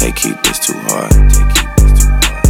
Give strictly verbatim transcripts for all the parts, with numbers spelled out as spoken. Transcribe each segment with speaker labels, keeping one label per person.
Speaker 1: Tay keep this too hard. Tay keep this too hard.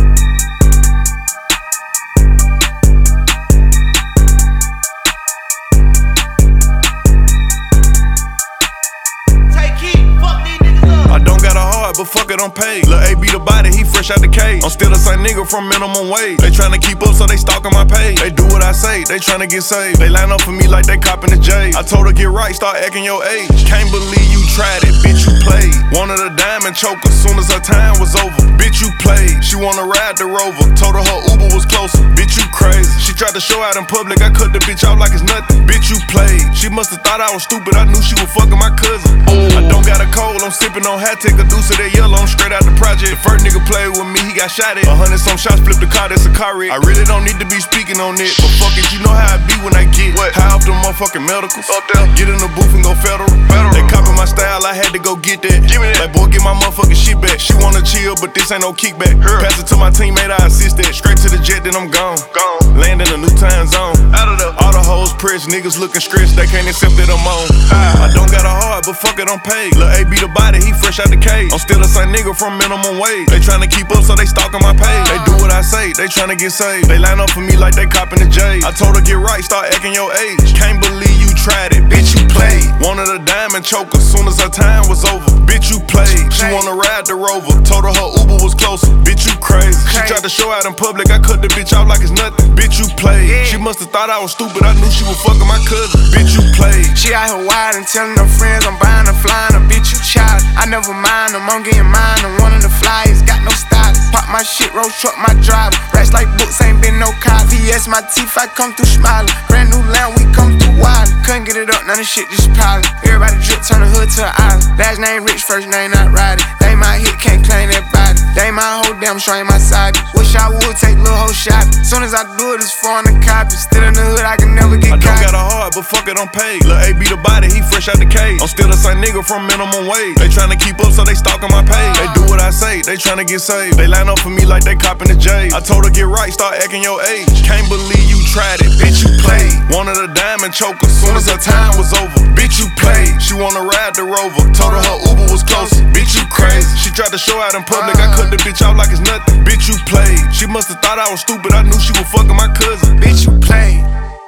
Speaker 2: Tay keep, fuck these niggas up.
Speaker 3: I don't got a heart, but fuck it, I'm paid. Lil' A be the body, he fresh out the cage. I'm still the same nigga from minimum wage. They tryna keep up, so they stalking my page. They do what I say, they tryna get saved. They line up for me like they copping the J. I told her get right, start acting your age. Can't believe you tried it, bitch, you played. Wanted a diamond choker, soon as her time was over. Bitch, you played. She wanna ride the Rover, told her her Uber was closer. Bitch, you crazy. She tried to show out in public, I cut the bitch out like it's nothing. Bitch, you played. She must've thought I was stupid, I knew she was fucking my cousin. I don't got a cold, I'm sipping on hat, take a deuce of that yellow, I'm straight out the project. The first nigga played with me, he got shot at. A hundred some shots, flipped the car, that's a car wreck. I really don't need to be speaking on it, but fuck it, you know how I be when I get what? High off the motherfucking medicals. Up there, get in the booth and go federal. federal. They copy my style, I had to go get that. Give me that. Like boy, get my motherfucking shit back. She wanna chill, but this ain't no kickback. Her. Pass it to my teammate, I assist that. Straight to the jet, then I'm gone. Gone. Land in a new time zone. Out of the all the hoes pressed, niggas looking stressed, they can't accept that I'm on. I, I don't got a heart, but fuck it, I'm paid. Lil' A be the body, he fresh out the cage. I'm still the same nigga from minimum wage. They tryna keep up, so they stalking my page. They do what I say, they tryna get saved. They line up for me like they copping the J. I told her get right, start acting your age. Can't believe you tried it, bitch, you played. Wanted a diamond choker, soon as her time was over. Bitch, you played. She wanna ride the Rover, told her her Uber was closer. Bitch, you crazy. She tried to show out in public, I cut the bitch out like it's nothing. Bitch, you played. She must've thought I was stupid, I knew she was fucking my cousin. Bitch, you played.
Speaker 4: She out here wild and telling her friends I'm buying her, flying her, bitch, you child. I never mind them, I'm getting mine. I'm one of the flyers, got no stylist. Pop my shit, road truck, my driver. Racks like books, ain't been no cop. V S my teeth, I come through smiling. Brand new lamb, we come through wild. Couldn't get it up, none of shit just piling. Everybody drip, turn the hood to an island. Last name rich, first name not riding. They my hit, can't claim that body. They my whole damn show, ain't my side. Wish I would take little whole shot. Soon as I do it, it's foreign to copy. Still in the hood, I can never get
Speaker 3: I
Speaker 4: caught.
Speaker 3: don't got a heart, but fuck it, I'm paid. Lil' A be the body, he fresh out the cage. I'm still the same nigga from minimum wage. They tryna keep up, so they stalking my page. They do what I say, they tryna get saved. They line up for me like they copping the J. I told her get right, start acting your age. Can't believe you tried it, bitch, you played. Wanted a diamond choker, soon as her time was over. Bitch, you played. She wanna ride the Rover, told her her Uber was closer. Bitch, you crazy. She tried to show out in public, I cut the bitch out like it's nothing. Bitch, you played. She must've thought I was stupid, I knew she was fucking my cousin.
Speaker 4: Bitch, you played.